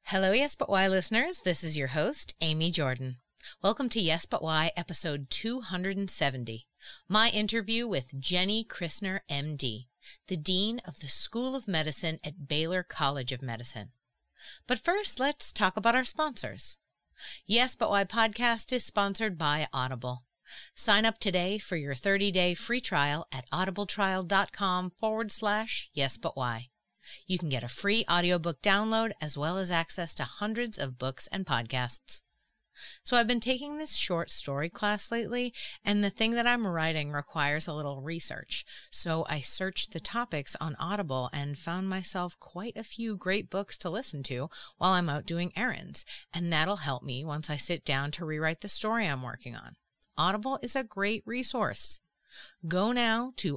Hello, Yes But Why listeners. This is your host, Amy Jordan. Welcome to Yes But Why, episode 270. My interview with Jenny Christner, MD, the Dean of the School of Medicine at Baylor College of Medicine. But first, let's talk about our sponsors. Yes But Why podcast is sponsored by Audible. Sign up today for your 30-day free trial at audibletrial.com/yesbutwhy. You can get a free audiobook download as well as access to hundreds of books and podcasts. So I've been taking this short story class lately, and the thing that I'm writing requires a little research. So I searched the topics on Audible and found myself quite a few great books to listen to while I'm out doing errands, and that'll help me once I sit down to rewrite the story I'm working on. Audible is a great resource. Go now to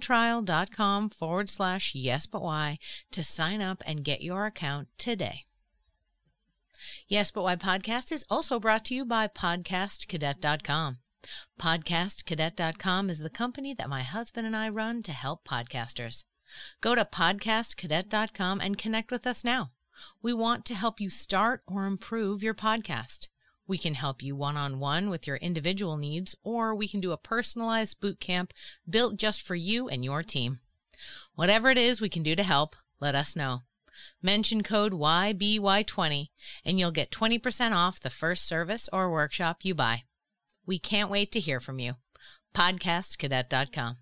audibletrial.com/yesbutwhy to sign up and get your account today. Yes But Why podcast is also brought to you by podcastcadet.com. Podcastcadet.com is the company that my husband and I run to help podcasters. Go to podcastcadet.com and connect with us now. We want to help you start or improve your podcast. We can help you one-on-one with your individual needs, or we can do a personalized boot camp built just for you and your team. Whatever it is we can do to help, let us know. Mention code YBY20 and you'll get 20% off the first service or workshop you buy. We can't wait to hear from you. Podcastcadet.com.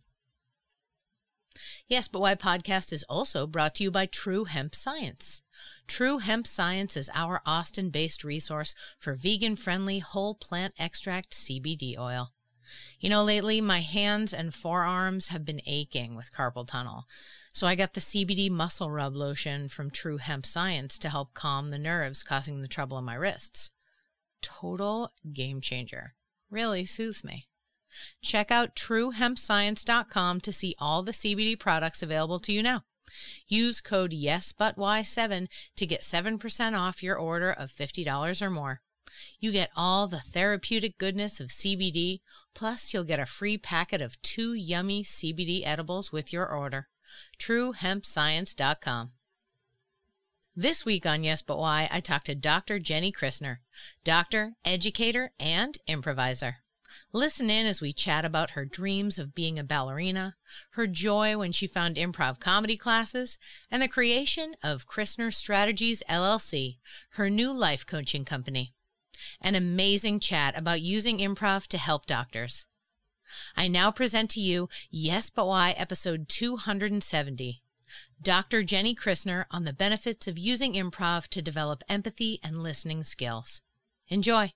Yes But Why podcast is also brought to you by True Hemp Science. True Hemp Science is our Austin-based resource for vegan-friendly whole plant extract CBD oil. You know, lately my hands and forearms have been aching with carpal tunnel, so I got the CBD muscle rub lotion from True Hemp Science to help calm the nerves causing the trouble in my wrists. Total game changer. Really soothes me. Check out truehempscience.com to see all the CBD products available to you now. Use code YesButWhy7 to get 7% off your order of $50 or more. You get all the therapeutic goodness of CBD, plus you'll get a free packet of 2 yummy CBD edibles with your order. truehempscience.com. This week on Yes But Why, I talked to Dr. Jenny Christner, doctor, educator, and improviser. Listen in as we chat about her dreams of being a ballerina, her joy when she found improv comedy classes, and the creation of Christner Strategies, LLC, her new life coaching company. An amazing chat about using improv to help doctors. I now present to you Yes But Why episode 270. Dr. Jenny Christner on the benefits of using improv to develop empathy and listening skills. Enjoy.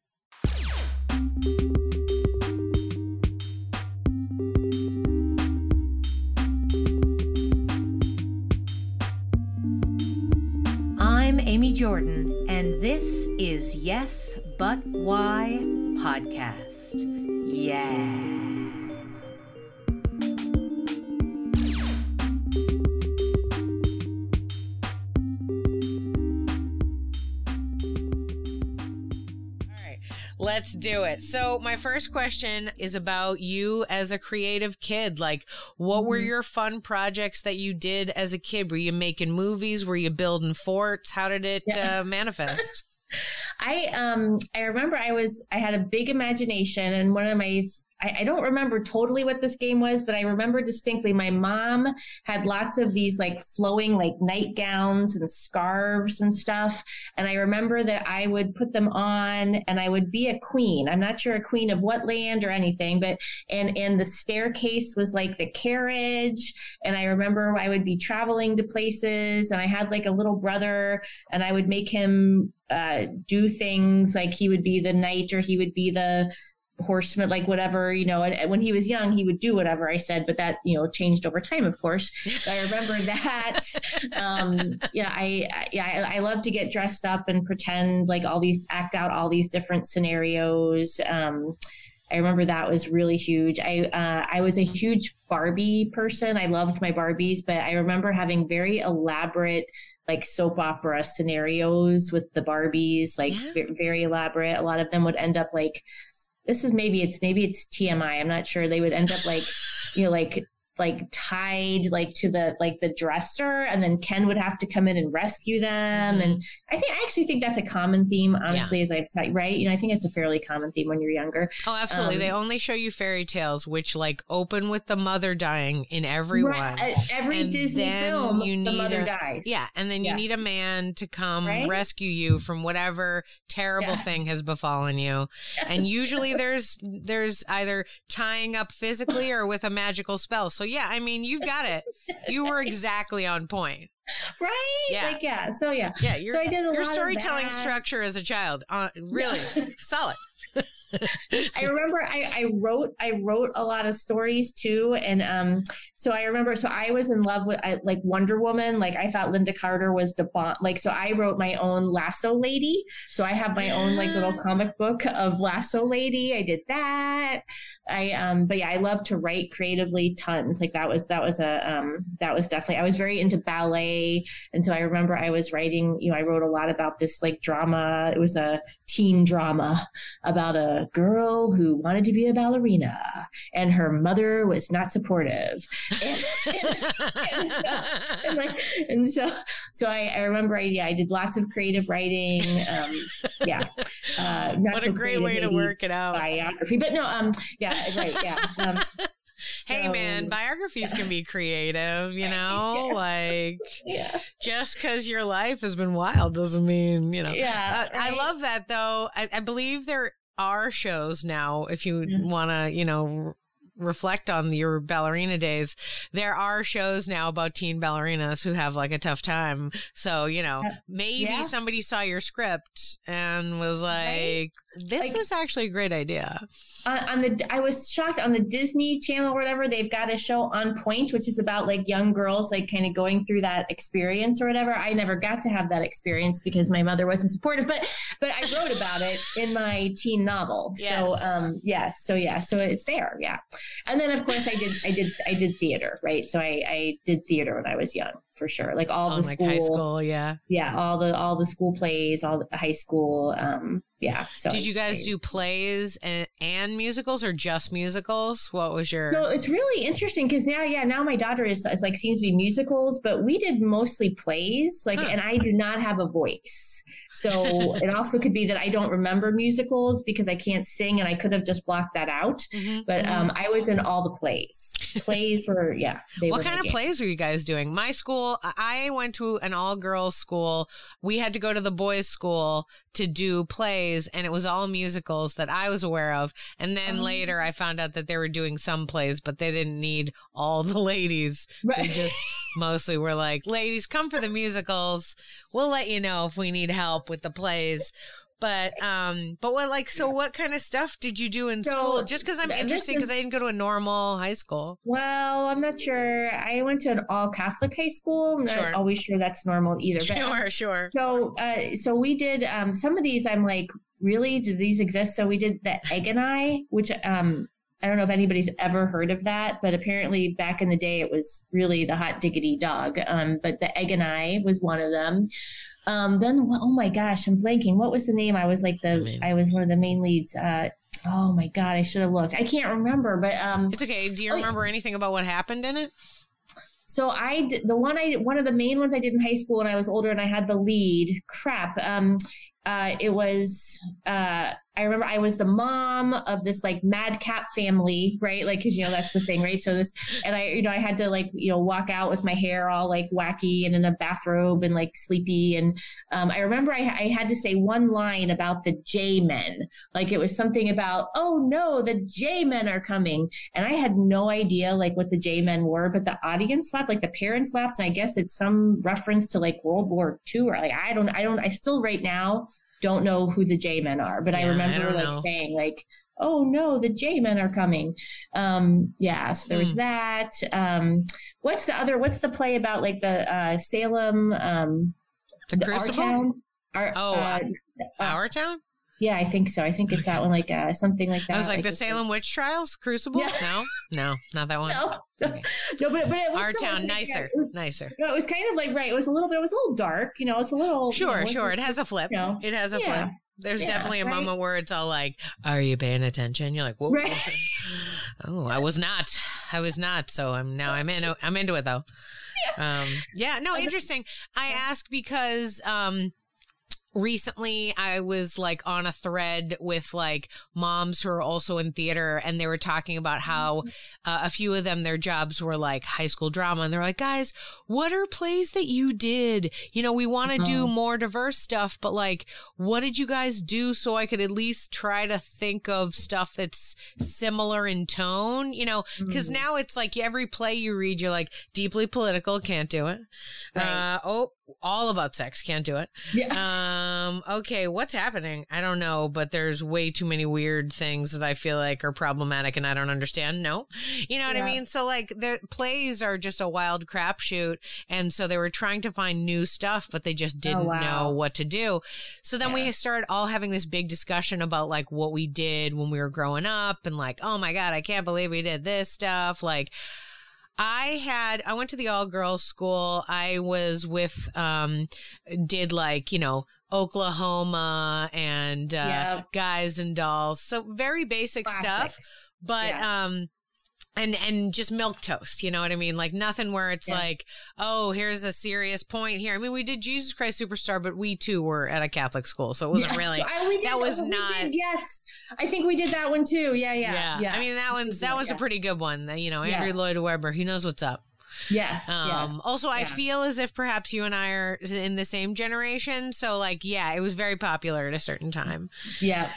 I'm Amy Jordan, and this is Yes But Why podcast. Yeah. Let's do it. So my first question is about you as a creative kid. Like, what were your fun projects that you did as a kid? Were you making movies? Were you building forts? How did it manifest? I remember I had a big imagination, and one of my, I don't remember totally what this game was, but I remember distinctly my mom had lots of these like flowing like nightgowns and scarves and stuff. And I remember that I would put them on and I would be a queen. I'm not sure a queen of what land or anything, but, and the staircase was like the carriage. And I remember I would be traveling to places, and I had like a little brother, and I would make him do things like he would be the knight or he would be the horseman, like whatever, you know. And when he was young, he would do whatever I said, but that, you know, changed over time, of course. But I remember that. I love to get dressed up and pretend like act out all these different scenarios. I remember that was really huge. I was a huge Barbie person. I loved my Barbies, but I remember having very elaborate like soap opera scenarios with the Barbies, like very elaborate. A lot of them would end up like, maybe it's TMI. I'm not sure. They would end up like, you know, like like tied like to the dresser, and then Ken would have to come in and rescue them. And I actually think that's a common theme, honestly, as I've right. I think it's a fairly common theme when you're younger. Oh, absolutely. They only show you fairy tales which like open with the mother dying in every one. Every Disney film, the mother dies. Yeah, and then you need a man to come rescue you from whatever terrible thing has befallen you. And usually there's either tying up physically or with a magical spell. So yeah, I mean, you've got it. You were exactly on point. Right? Yeah. Like, yeah. So yeah. Yeah. So I did a your lot storytelling of that. structure as a child, really solid. I remember I wrote a lot of stories too, and so I remember, so I was in love with like Wonder Woman. Like I thought Linda Carter was the bomb. Like, so I wrote my own Lasso Lady. So I have my own like little comic book of Lasso Lady. I did that. But yeah, I love to write creatively tons. Like that was definitely, I was very into ballet, and so I remember I was writing. I wrote a lot about this like drama. It was a teen drama about a girl who wanted to be a ballerina and her mother was not supportive. So I remember I did lots of creative writing. What a great way to work it out. Biography, but no, right. Yeah. Hey man, biographies can be creative, like just because your life has been wild doesn't mean, I love that though. I believe there are shows now, if you want to, reflect on your ballerina days, there are shows now about teen ballerinas who have like a tough time. So, maybe somebody saw your script and was like, this is actually a great idea. I was shocked on the Disney Channel or whatever, they've got a show On Point, which is about like young girls, like kind of going through that experience or whatever. I never got to have that experience because my mother wasn't supportive, but I wrote about it in my teen novel. Yes. So it's there. Yeah. And then of course I did theater, right? So I did theater when I was young, for sure. Like all the school, high school, yeah, all the school plays, all the high school, So did you guys do plays and musicals or just musicals? What was your? So it's really interesting because now my daughter is like seems to be musicals, but we did mostly plays. And I do not have a voice. So it also could be that I don't remember musicals because I can't sing, and I could have just blocked that out. But I was in all the plays. Plays were, what kind of plays were you guys doing? My school, I went to an all-girls school. We had to go to the boys' school to do plays, and it was all musicals that I was aware of. And then later I found out that they were doing some plays, but they didn't need all the ladies. Right. They just mostly were like, ladies, come for the musicals. We'll let you know if we need help with the plays. But what kind of stuff did you do in school? Just because I'm interested, because I didn't go to a normal high school. Well, I'm not sure. I went to an all Catholic high school. I'm not always sure that's normal either. But, sure. So we did some of these. I'm like, really? Do these exist? So we did the Egg and I, which I don't know if anybody's ever heard of that, but apparently back in the day it was really the hot diggity dog. But the Egg and I was one of them. Then, oh my gosh, I'm blanking. What was the name? I was one of the main leads. Oh my God, I should have looked. I can't remember, but it's okay. Do you remember anything about what happened in it? So I did one of the main ones I did in high school when I was older, and I had the lead. It was I remember I was the mom of this like madcap family, right? Like, cause that's the thing, right? So I had to like, walk out with my hair all like wacky and in a bathrobe and like sleepy. And I remember I had to say one line about the J-men. Like it was something about, oh no, the J-men are coming. And I had no idea like what the J-men were, but the audience laughed, like the parents laughed. And I guess it's some reference to like World War II or like, I still right now don't know who the J-men are, but I remember saying like, oh no, the J-men are coming. So there was that. What's the play about like the Salem, the Crucible? Our Town? Yeah, I think so. I think it's that one, like something like that. I was like the Salem Witch Trials, Crucible? Yeah. No, not that one. No, okay. No, but it was Our Town, nicer. No, it was kind of like right. It was a little dark. It's a little. Sure. It has a flip. It has a flip. There's definitely a moment where it's all like, "Are you paying attention?" You're like, "Whoa." Right. Oh, I was not. I was not. So I'm into it though. Interesting. I ask because, recently, I was like on a thread with like moms who are also in theater, and they were talking about how a few of them, their jobs were like high school drama. And they're like, guys, what are plays that you did? You know, we want to do more diverse stuff, but like, what did you guys do so I could at least try to think of stuff that's similar in tone, you know, because now it's like every play you read, you're like deeply political, can't do it. Right. All about sex, can't do it. Yeah. Okay, what's happening? I don't know, but there's way too many weird things that I feel like are problematic and I don't understand. No. You know what I mean? So like the plays are just a wild crapshoot. And so they were trying to find new stuff, but they just didn't know what to do. So then we started all having this big discussion about like what we did when we were growing up and like, oh my God, I can't believe we did this stuff. Like, I went to the all girls school. I was with, did like, you know, Oklahoma and, Guys and Dolls. So very basic stuff, but, and just milquetoast, you know what I mean? Like nothing where it's like, oh, here's a serious point here. I mean, we did Jesus Christ Superstar, but we too were at a Catholic school. So it wasn't really, yes. I think we did that one too. Yeah. I mean, that one's a pretty good one. You know, Andrew Lloyd Webber, he knows what's up. Yes. Also, I feel as if perhaps you and I are in the same generation. So like, it was very popular at a certain time. Yeah.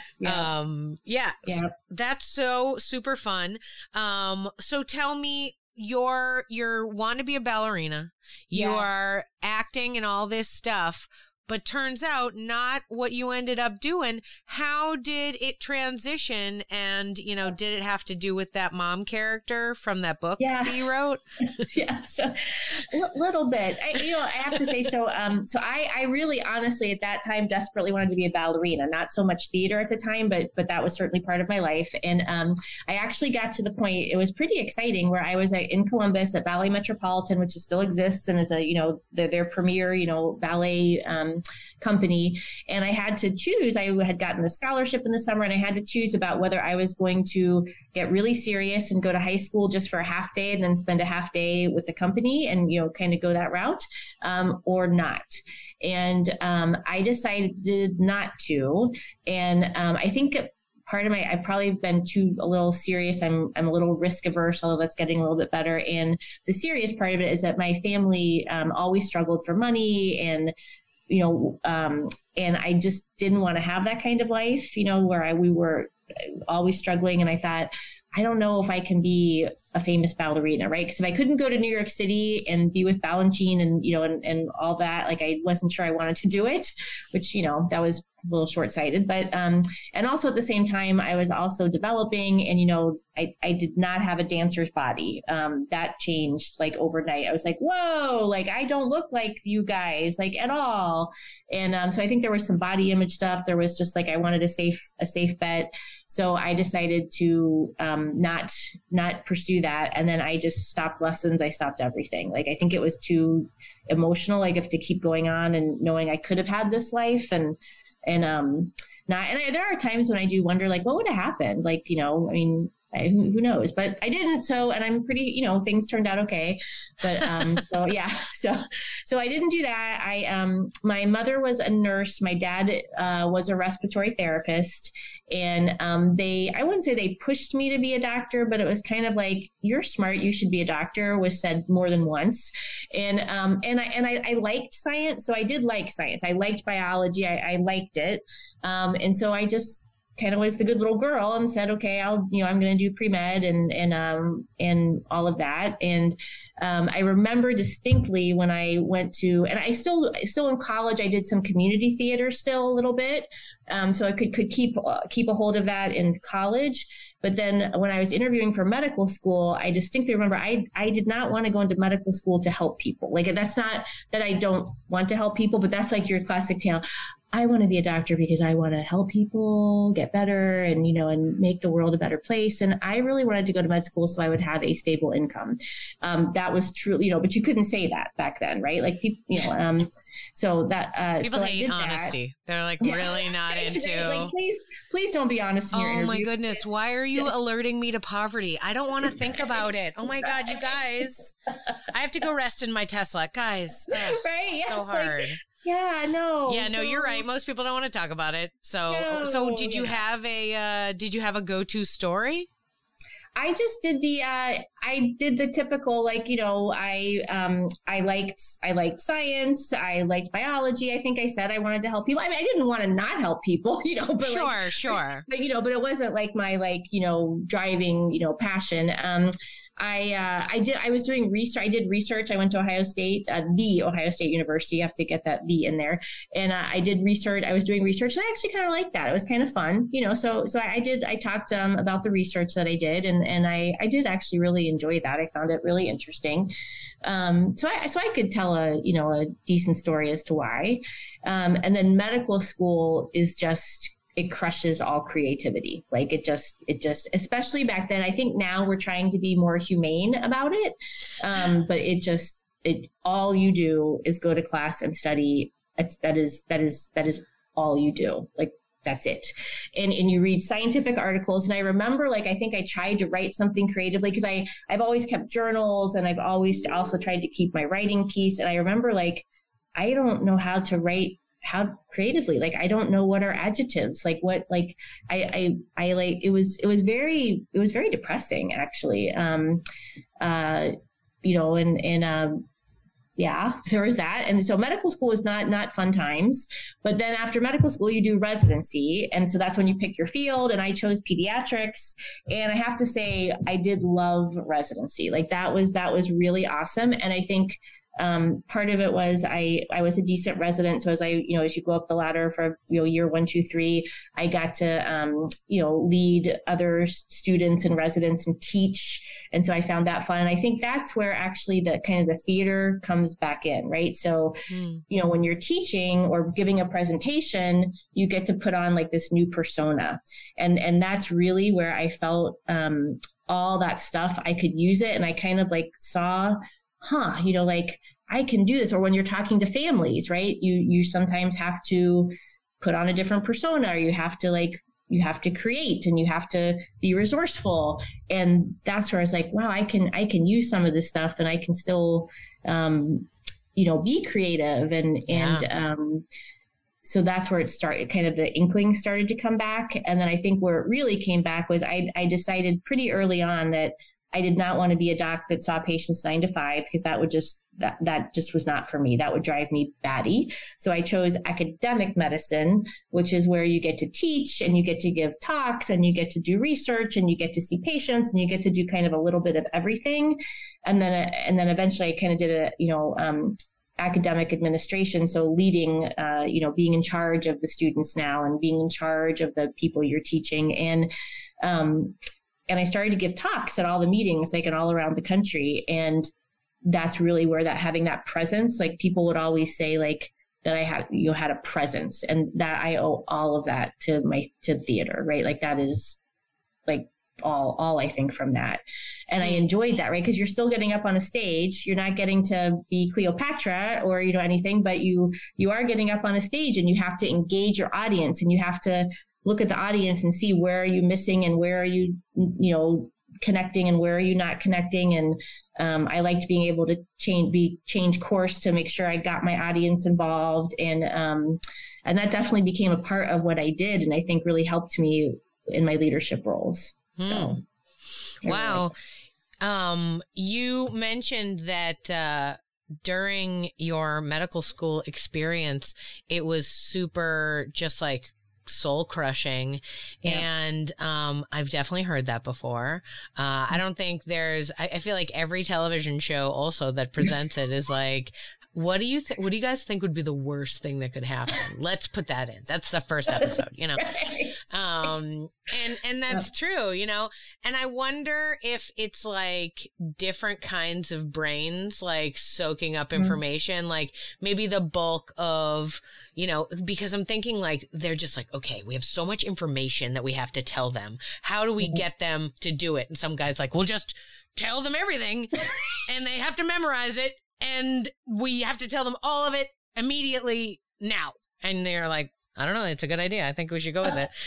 So that's so super fun. So tell me, you want to be a ballerina. You are acting and all this stuff. But turns out not what you ended up doing. How did it transition? And, you know, did it have to do with that mom character from that book that you wrote? So a little bit. I have to say, so I really honestly at that time desperately wanted to be a ballerina, not so much theater at the time, but that was certainly part of my life. And I actually got to the point, it was pretty exciting, where I was in Columbus at Ballet Metropolitan, which still exists and is their premier, ballet company. And I had to choose. I had gotten the scholarship in the summer, and I had to choose about whether I was going to get really serious and go to high school just for a half day and then spend a half day with the company and, kind of go that route, or not. And I decided not to. And I think part of I've probably been a little serious. I'm a little risk averse, although that's getting a little bit better. And the serious part of it is that my family always struggled for money, and and I just didn't want to have that kind of life, where we were always struggling. And I thought, I don't know if I can be a famous ballerina, right? Because if I couldn't go to New York City and be with Balanchine and, and all that, like, I wasn't sure I wanted to do it, which, that was a little short-sighted. But, and also at the same time, I was also developing, and, I did not have a dancer's body. That changed like overnight. I was like, whoa, like, I don't look like you guys, like, at all. And so I think there was some body image stuff. There was just like, I wanted a safe bet. So I decided to not pursue that. And then I just stopped lessons. I stopped everything. Like, I think it was too emotional, like, if to keep going on and knowing I could have had this life and there are times when I do wonder, like, what would have happened? Like, who knows? But I didn't. So, and I'm pretty, things turned out okay. But so I didn't do that. My mother was a nurse. My dad was a respiratory therapist, and I wouldn't say they pushed me to be a doctor, but it was kind of like, you're smart, you should be a doctor, was said more than once. And I liked science, so I did like science. I liked biology. I liked it, and so I just kind of was the good little girl and said, okay, I'm going to do pre-med and all of that. And I remember distinctly when I went to, and I still in college, I did some community theater still a little bit. So I could keep a hold of that in college. But then when I was interviewing for medical school, I distinctly remember I did not want to go into medical school to help people. Like, that's not that I don't want to help people, but that's like your classic tale. I want to be a doctor because I want to help people get better and, and make the world a better place. And I really wanted to go to med school so I would have a stable income. That was true, but you couldn't say that back then, right? Like people, so that, people hate honesty. That. They're like really not into, like, please don't be honest in your interview. Oh my goodness. Why are you alerting me to poverty? I don't want to think about it. Oh my God, you guys, I have to go rest in my Tesla, guys. Right. Yes, so hard. Yeah, no. Yeah, no, you're right. Most people don't want to talk about it. So did you have a go-to story? I just did the typical, like, I liked science. I liked biology. I think I said I wanted to help people. I mean, I didn't want to not help people, but sure. But, but it wasn't like my, driving, passion. I was doing research. I did research. I went to Ohio State, the Ohio State University. You have to get that "the" in there. And I did research. I was doing research, and I actually kind of liked that. It was kind of fun, So I talked about the research that I did, and I did actually really enjoy that. I found it really interesting. So I could tell a decent story as to why. And then medical school is just, it crushes all creativity. Like it just, especially back then. I think now we're trying to be more humane about it. But all you do is go to class and study. That is all you do. Like, that's it. And you read scientific articles. And I remember, I think I tried to write something creatively because I've always kept journals, and I've always also tried to keep my writing piece. And I remember, I don't know how to write creatively. I don't know what are adjectives, it was very depressing, actually. Yeah, there was that. And so medical school is not fun times. But then after medical school, you do residency. And so that's when you pick your field. And I chose pediatrics. And I have to say, I did love residency. That was really awesome. And I think part of it was I was a decent resident. So as as you go up the ladder for, year 1, 2, 3, I got to, lead other students and residents and teach. And so I found that fun. And I think that's where actually the kind of the theater comes back in, right? So, when you're teaching or giving a presentation, you get to put on this new persona. And that's really where I felt, all that stuff, I could use it. And I kind of saw, I can do this. Or when you're talking to families, right? You sometimes have to put on a different persona, or you have to create, and you have to be resourceful. And that's where I was like, wow, I can use some of this stuff, and I can still, be creative. So that's where it started, kind of the inkling started to come back. And then I think where it really came back was I decided pretty early on that I did not want to be a doc that saw patients 9 to 5, because that just was not for me. That would drive me batty. So I chose academic medicine, which is where you get to teach, and you get to give talks, and you get to do research, and you get to see patients, and you get to do kind of a little bit of everything. And then eventually I kind of did academic administration. So leading, being in charge of the students now, and being in charge of the people you're teaching. And I started to give talks at all the meetings, and all around the country. And that's really where having that presence, people would always say that I had a presence, and that I owe all of that to theater, right? That is all I think from that. And I enjoyed that, right? Because you're still getting up on a stage. You're not getting to be Cleopatra or, anything, but you are getting up on a stage, and you have to engage your audience, and you have to look at the audience and see where are you missing, and where are you, connecting, and where are you not connecting. And I liked being able to change course to make sure I got my audience involved. And that definitely became a part of what I did, and I think really helped me in my leadership roles. So, wow. You mentioned that during your medical school experience, it was super just soul crushing. Yeah. And I've definitely heard that before. I don't think I feel like every television show also that presents it is What do you guys think would be the worst thing that could happen? Let's put that in. That's the first episode, Right. And that's true, and I wonder if it's like different kinds of brains, like soaking up information, like maybe the bulk of, because I'm thinking like, they're just like, okay, we have so much information that we have to tell them. How do we get them to do it? And some guy's like, we'll just tell them everything and they have to memorize it. And we have to tell them all of it immediately now. And they're like, I don't know. It's a good idea. I think we should go with it,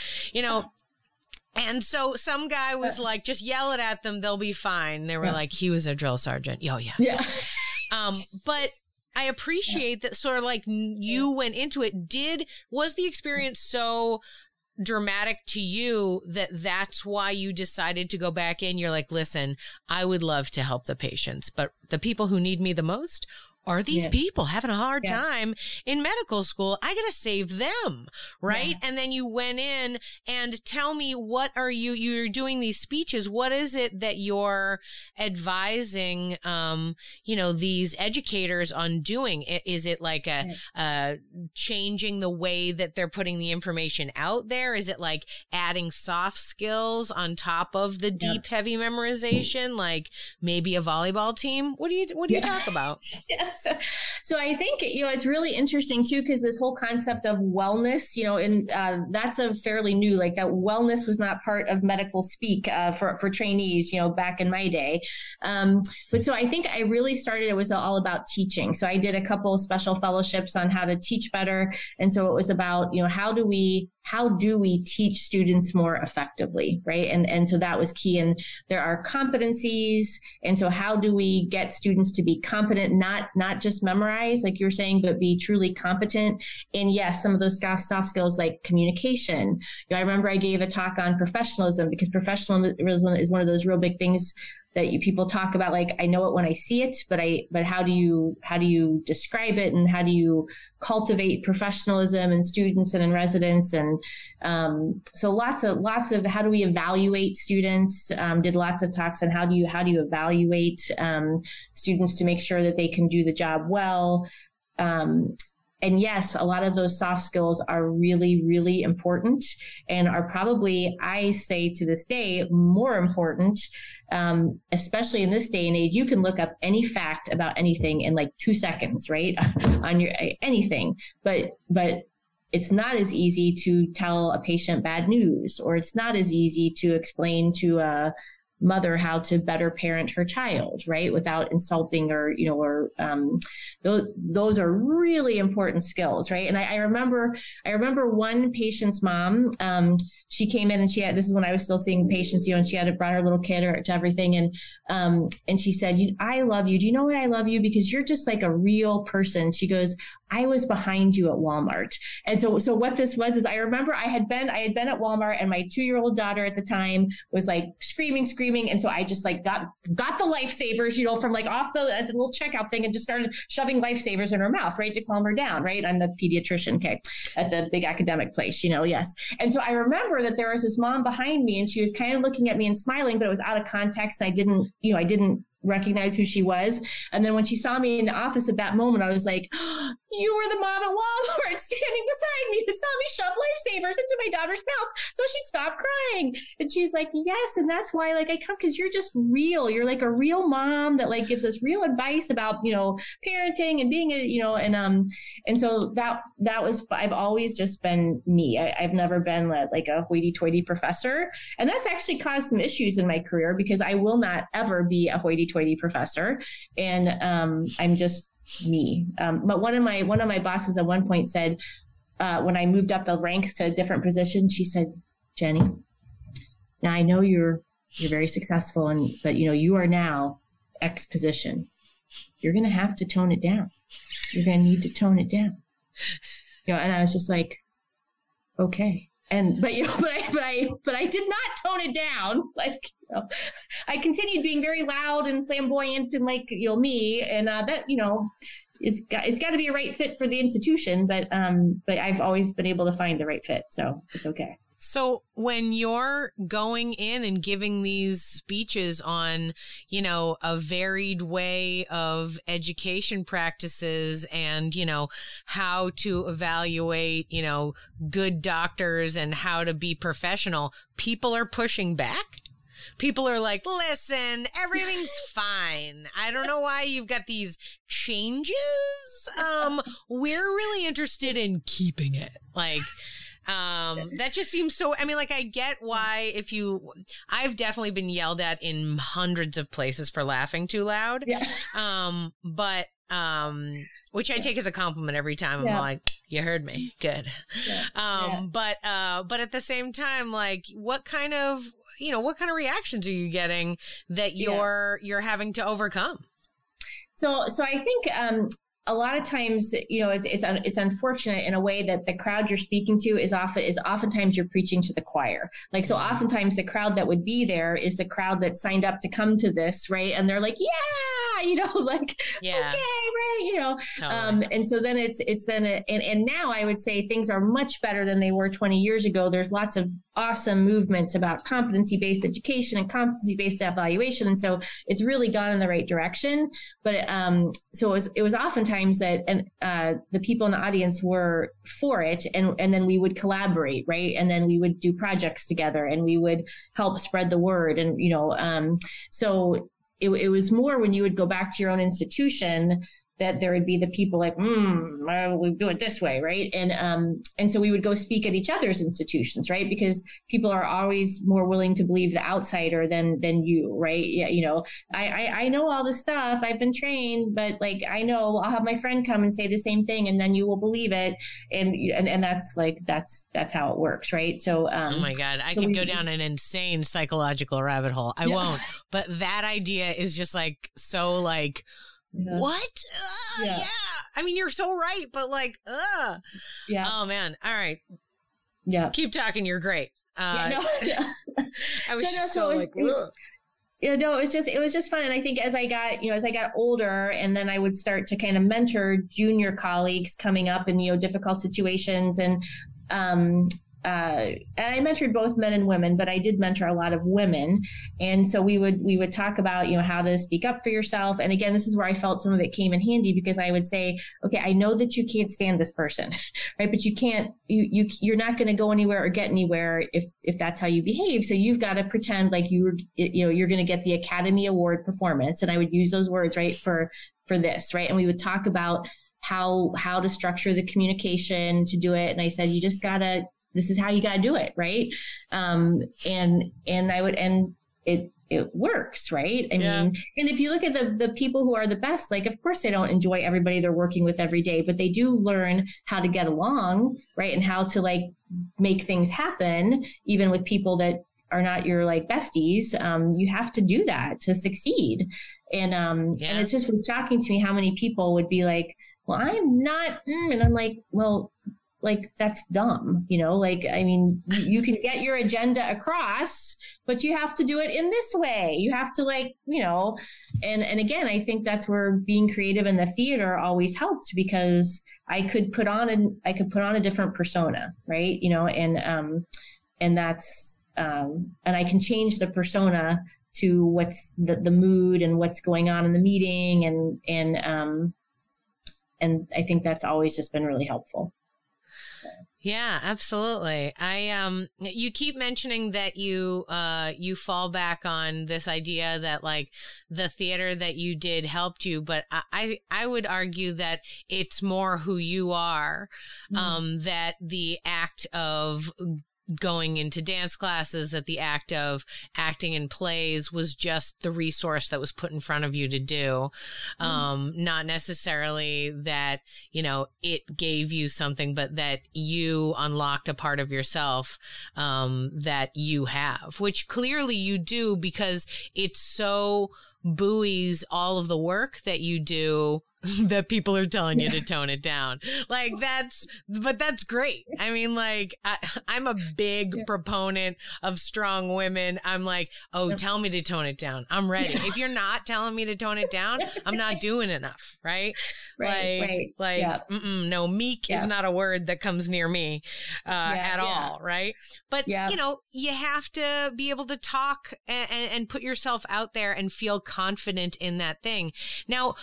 And so some guy was like, just yell it at them. They'll be fine. They were like, he was a drill sergeant. Oh, yeah. Yeah. But I appreciate that sort of like you went into it. Was the experience so dramatic to you that's why you decided to go back in? You're like, listen, I would love to help the patients, but the people who need me the most are these people having a hard time in medical school. I got to save them. Right. Yeah. And then you went in and tell me, you're doing these speeches. What is it that you're advising, these educators on doing? Is it like changing the way that they're putting the information out there? Is it like adding soft skills on top of the deep, heavy memorization, like maybe a volleyball team? What do you talk about? So I think, it's really interesting too, because this whole concept of wellness, and that's a fairly new, like that wellness was not part of medical speak for trainees, back in my day. But so I think I really started, it was all about teaching. So I did a couple of special fellowships on how to teach better. And so it was about, how do we teach students more effectively, right? And so that was key. And there are competencies. And so how do we get students to be competent, not just memorize, like you were saying, but be truly competent? And yes, some of those soft skills like communication. I remember I gave a talk on professionalism, because professionalism is one of those real big things that people talk about. Like, I know it when I see it, but how do you describe it, and how do you cultivate professionalism in students and in residents? And so lots of how do we evaluate students? Did lots of talks on how do you evaluate students to make sure that they can do the job well. And yes, a lot of those soft skills are really, really important, and are probably, I say to this day, more important, especially in this day and age. You can look up any fact about anything in like 2 seconds, right? On your anything, but it's not as easy to tell a patient bad news, or it's not as easy to explain to a mother how to better parent her child, right? Without insulting, or those are really important skills, right? And I remember one patient's mom, she came in and this is when I was still seeing patients, and she had brought her little kid to everything. And she said, I love you. Do you know why I love you? Because you're just like a real person. She goes, I was behind you at Walmart. And so what this was is, I remember I had been at Walmart, and my 2-year-old daughter at the time was like screaming. And so I just like got the lifesavers, from like off the little checkout thing, and just started shoving lifesavers in her mouth, right? To calm her down, right? I'm the pediatrician, okay, at the big academic place, yes. And so I remember that there was this mom behind me, and she was kind of looking at me and smiling, but it was out of context. I didn't recognize who she was. And then when she saw me in the office at that moment, I was like, oh, you were the mom at Walmart standing beside me that saw me shove lifesavers into my daughter's mouth so she'd stop crying. And she's like, yes. And that's why I come, because you're just real. You're like a real mom that gives us real advice about, parenting and being and so that was, I've always just been me. I've never been like a hoity-toity professor. And that's actually caused some issues in my career, because I will not ever be a hoity-toity professor. And I'm just me. But one of my bosses at one point said, when I moved up the ranks to a different position, she said, Jenny, now I know you're very successful, but you are now X position. You're going to have to tone it down. You're going to need to tone it down. And I was just like, okay. But I did not tone it down. I continued being very loud and flamboyant and me, and that it's got to be a right fit for the institution. But I've always been able to find the right fit, so it's okay. So when you're going in and giving these speeches on, you know, a varied way of education practices and, you know, how to evaluate, you know, good doctors and how to be professional, people are pushing back. People are like, listen, everything's fine. I don't know why you've got these changes. We're really interested in keeping it. Like, that just seems so, I mean, like, I get why I've definitely been yelled at in hundreds of places for laughing too loud. Yeah. Which I take as a compliment every time. I'm like, you heard me. Good. Yeah. But at the same time, like, what kind of reactions are you getting that you're having to overcome? So I think, a lot of times, you know, it's unfortunate in a way that the crowd you're speaking to is oftentimes you're preaching to the choir. Like, so oftentimes the crowd that would be there is the crowd that signed up to come to this, right? And they're like, yeah, you know, like, okay, right, you know. Totally. And so then and now I would say things are much better than they were 20 years ago. There's lots of awesome movements about competency-based education and competency-based evaluation. And so it's really gone in the right direction. But so it was oftentimes that the people in the audience were for it, and then we would collaborate, right? And then we would do projects together, and we would help spread the word. And, you know, so it was more when you would go back to your own institution that there would be the people like, we'll do it this way, right? And so we would go speak at each other's institutions, right? Because people are always more willing to believe the outsider than you, right? Yeah, you know, I know all this stuff, I've been trained, but like, I know I'll have my friend come and say the same thing, and then you will believe it, and that's like that's how it works, right? So, oh my God, I could go down an insane psychological rabbit hole. I won't, but that idea is just like so like. Yeah. What? Yeah. I mean, you're so right, but like, yeah. Oh man. All right. Yeah. Keep talking. You're great. I was it was just fun. And I think as I got older, and then I would start to kind of mentor junior colleagues coming up in, you know, difficult situations, and I mentored both men and women, but I did mentor a lot of women. And so we would talk about, you know, how to speak up for yourself. And again, this is where I felt some of it came in handy, because I would say, okay, I know that you can't stand this person, right? But you're not going to go anywhere or get anywhere if that's how you behave. So you've got to pretend like you're going to get the Academy Award performance. And I would use those words, right, for this, right? And we would talk about how to structure the communication to do it. And I said, this is how you got to do it. Right. And it works. Right. I mean, and if you look at the people who are the best, like, of course they don't enjoy everybody they're working with every day, but they do learn how to get along. Right. And how to like make things happen, even with people that are not your like besties. You have to do that to succeed. And it just was shocking to me how many people would be like, well, I'm not, and I'm like, well, like, that's dumb, you know, like, I mean, you can get your agenda across, but you have to do it in this way. You have to, like, you know, and again, I think that's where being creative in the theater always helped, because I could put on a different persona, right? You know, and that's, and I can change the persona to what's the mood and what's going on in the meeting. And I think that's always just been really helpful. Yeah, absolutely. You keep mentioning that you fall back on this idea that like the theater that you did helped you, but I would argue that it's more who you are, that the act of going into dance classes, that the act of acting in plays was just the resource that was put in front of you to do. Not necessarily that, you know, it gave you something, but that you unlocked a part of yourself, that you have, which clearly you do, because it so buoys all of the work that you do that people are telling you to tone it down. Like but that's great. I mean, like I'm a big proponent of strong women. I'm like, oh, tell me to tone it down. I'm ready. If you're not telling me to tone it down, I'm not doing enough. Right. No, meek is not a word that comes near me at all. Right. But, you know, you have to be able to talk and put yourself out there and feel confident in that thing. Now,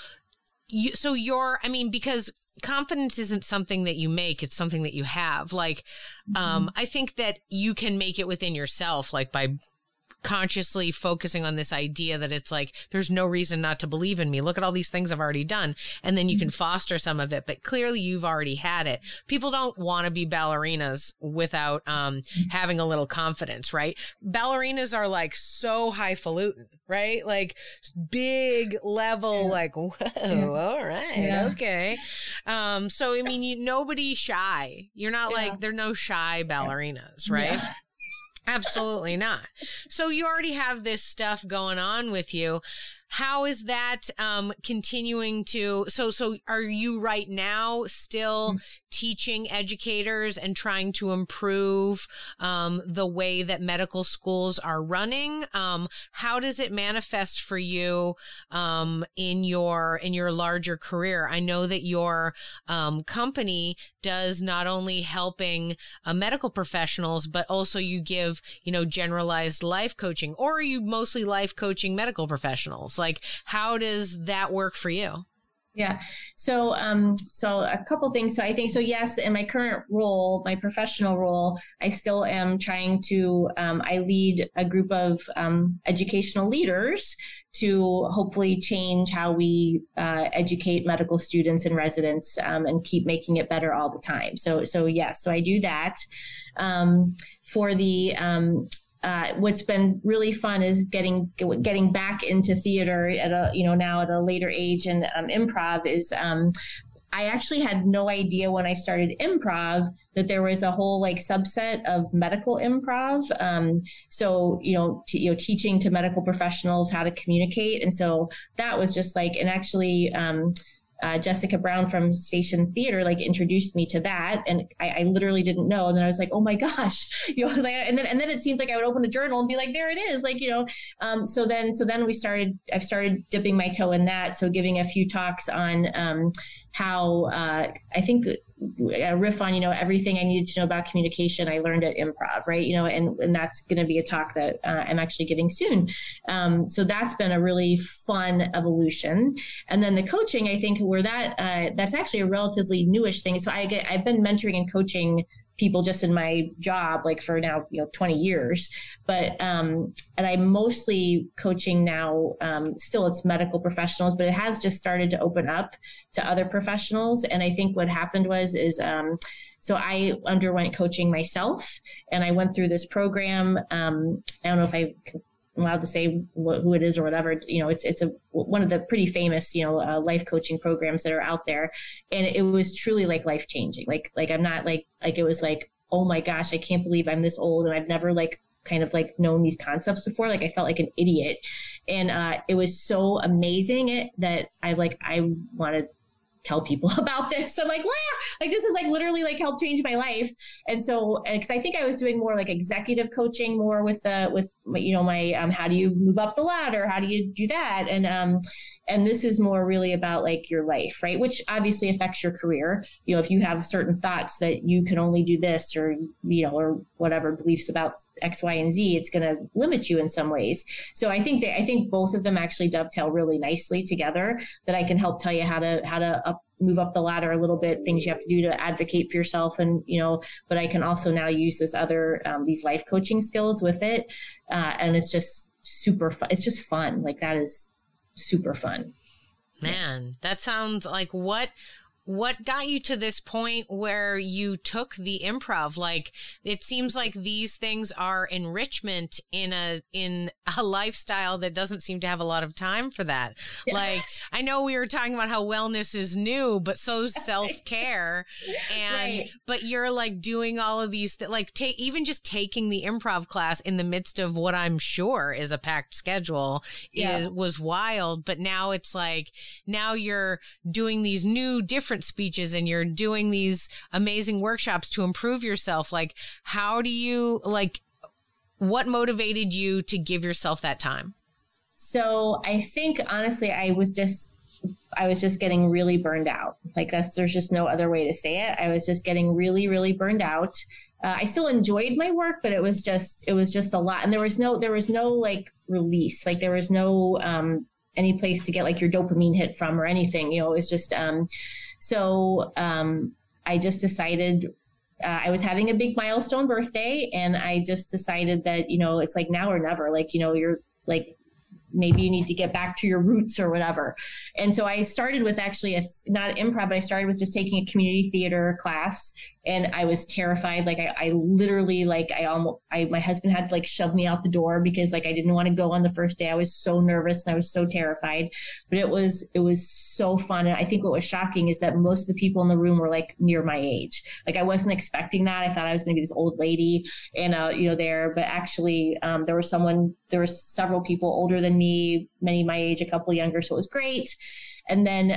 because confidence isn't something that you make, it's something that you have. Like, I think that you can make it within yourself, like by consciously focusing on this idea that it's like, there's no reason not to believe in me. Look at all these things I've already done. And then you can foster some of it, but clearly you've already had it. People don't want to be ballerinas without having a little confidence, right? Ballerinas are like so highfalutin, right? Like big level, like, whoa, all right, okay. So, I mean, nobody's shy. You're not like, there are no shy ballerinas, right? Yeah. Absolutely not. So you already have this stuff going on with you. How is that continuing to, so are you right now still teaching educators and trying to improve the way that medical schools are running? How does it manifest for you in your larger career? I know that your company does not only helping medical professionals, but also you give, you know, generalized life coaching, or are you mostly life coaching medical professionals? Like, how does that work for you? Yeah. So a couple things. So I think, so yes, in my current role, my professional role, I still am trying to, I lead a group of educational leaders to hopefully change how we educate medical students and residents and keep making it better all the time. So yes, so I do that. For the what's been really fun is getting back into theater at now at a later age, and improv is I actually had no idea when I started improv that there was a whole like subset of medical improv. So teaching to medical professionals how to communicate, and so that was just like, and actually Jessica Brown from Station Theater like introduced me to that, and I literally didn't know. And then I was like, oh my gosh, and then it seemed like I would open a journal and be like, there it is, like, so then I've started dipping my toe in that. So giving a few talks on how I think a riff on, everything I needed to know about communication I learned at improv, right? And that's going to be a talk that I'm actually giving soon. So that's been a really fun evolution. And then the coaching, I think where that's actually a relatively newish thing. So I've been mentoring and coaching people just in my job, like for now, 20 years, but, and I'm mostly coaching now, still it's medical professionals, but it has just started to open up to other professionals. And I think what happened so I underwent coaching myself, and I went through this program. I don't know if I'm allowed to say who it is or whatever. It's one of the pretty famous, life coaching programs that are out there. And it was truly like life changing. Like I'm not like it was like, oh my gosh, I can't believe I'm this old and I've never kind of known these concepts before. Like I felt like an idiot. And it was so amazing that I want to tell people about this. So I'm like, wow, this is literally helped change my life. And so, because I think I was doing more executive coaching, more with my how do you move up the ladder? How do you do that? And this is more really about your life, right? Which obviously affects your career. If you have certain thoughts that you can only do this, or whatever beliefs about X, Y, and Z, it's going to limit you in some ways. So I think both of them actually dovetail really nicely together, that I can help tell you how to move up the ladder a little bit, things you have to do to advocate for yourself. And, but I can also now use this other, these life coaching skills with it. And it's just super fun. It's just fun. That is super fun. Man, that sounds like what what got you to this point where you took the improv? Like, it seems like these things are enrichment in a lifestyle that doesn't seem to have a lot of time for that. Yeah. Like, I know we were talking about how wellness is new, but so is self-care. And, right. But you're like doing all of these, even just taking the improv class in the midst of what I'm sure is a packed schedule was wild. But now it's like, now you're doing these new different speeches and you're doing these amazing workshops to improve yourself. Like, how do you, like, what motivated you to give yourself that time? So I think honestly, I was just getting really burned out. Like, there's just no other way to say it. I was just getting really, really burned out. I still enjoyed my work, but it was just a lot. And there was no like release. Like, there was no, any place to get like your dopamine hit from or anything, it was just, I just decided, I was having a big milestone birthday, and I just decided that, it's like now or never, like, you're like, maybe you need to get back to your roots or whatever. And so I started with actually not improv, but I started with just taking a community theater class, and I was terrified. Like I literally, like my husband had to like shove me out the door because like I didn't want to go on the first day. I was so nervous and I was so terrified, but it was so fun. And I think what was shocking is that most of the people in the room were like near my age. Like, I wasn't expecting that. I thought I was going to be this old lady and, there, but actually there were several people older than me, many my age, a couple younger. So it was great. And then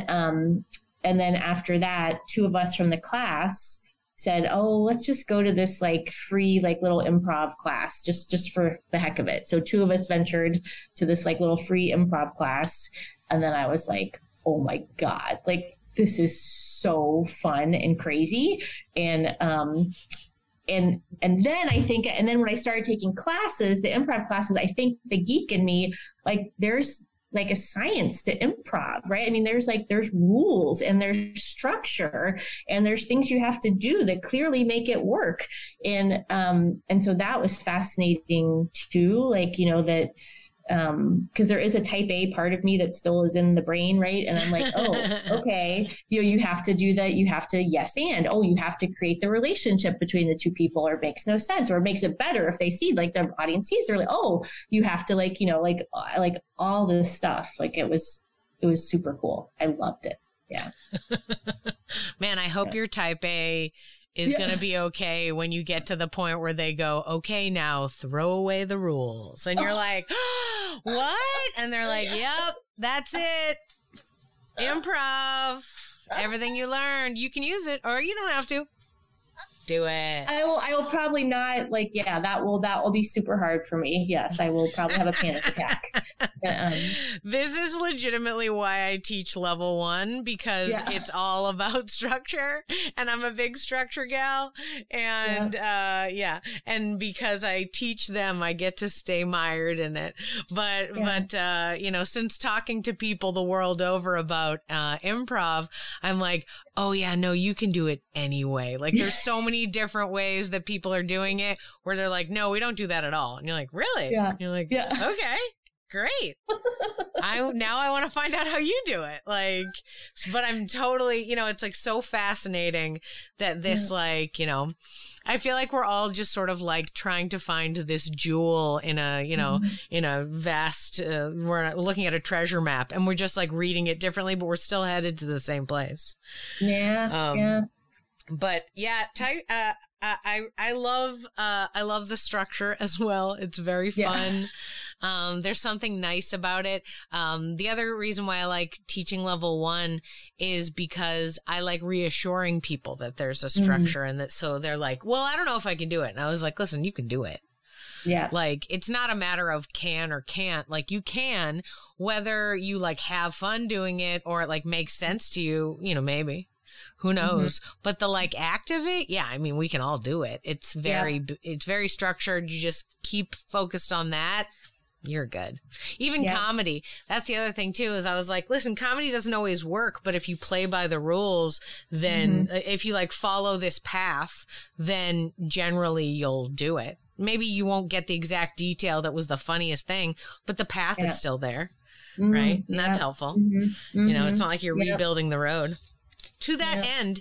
after that, two of us from the class said, oh, let's just go to this like free, like little improv class, just for the heck of it. So two of us ventured to this like little free improv class. And then I was like, oh my God, like this is so fun and crazy. And then I think, and then when I started taking classes, the improv classes, I think the geek in me, like there's like a science to improv, right? I mean, there's rules and there's structure and there's things you have to do that clearly make it work. And so that was fascinating too. Like, that, because there is a type A part of me that still is in the brain, right? And I'm like, oh, okay, you have to do that. You have to yes and you have to create the relationship between the two people, or it makes no sense, or it makes it better if they see, like the audience sees, they're like, oh, you have to like all this stuff. Like it was super cool. I loved it. Yeah. Man, I hope your type A is going to be okay when you get to the point where they go, okay, now throw away the rules. And you're like, what? And they're like, yep, that's it. Improv. Everything you learned, you can use it, or you don't have to. Do it. I will probably not, like, yeah, that will be super hard for me. Yes, I will probably have a panic attack. This is legitimately why I teach level 1, because it's all about structure, and I'm a big structure gal. And and because I teach them, I get to stay mired in it. But since talking to people the world over about improv, I'm like, oh yeah, no, you can do it anyway. Like, there's so many different ways that people are doing it where they're like, no, we don't do that at all. And you're like, really? Yeah. And you're like, okay, great. I want to find out how you do it. Like, but I'm totally, it's like so fascinating that this, I feel like we're all just sort of like trying to find this jewel in a, in a vast, we're looking at a treasure map, and we're just like reading it differently, but we're still headed to the same place. Yeah. But yeah, I love the structure as well. It's very fun. There's something nice about it. The other reason why I like teaching level 1 is because I like reassuring people that there's a structure and that, so they're like, well, I don't know if I can do it. And I was like, listen, you can do it. Yeah. Like, it's not a matter of can or can't. Like, you can, whether you like have fun doing it or it like makes sense to you, maybe. Who knows? But the like act of it, I mean, we can all do it. It's very structured. You just keep focused on that. You're good. Even comedy. That's the other thing too, is I was like, listen, comedy doesn't always work, but if you play by the rules, then if you like follow this path, then generally you'll do it. Maybe you won't get the exact detail that was the funniest thing, but the path is still there. Right. And that's helpful. It's not like you're rebuilding the road. to that end,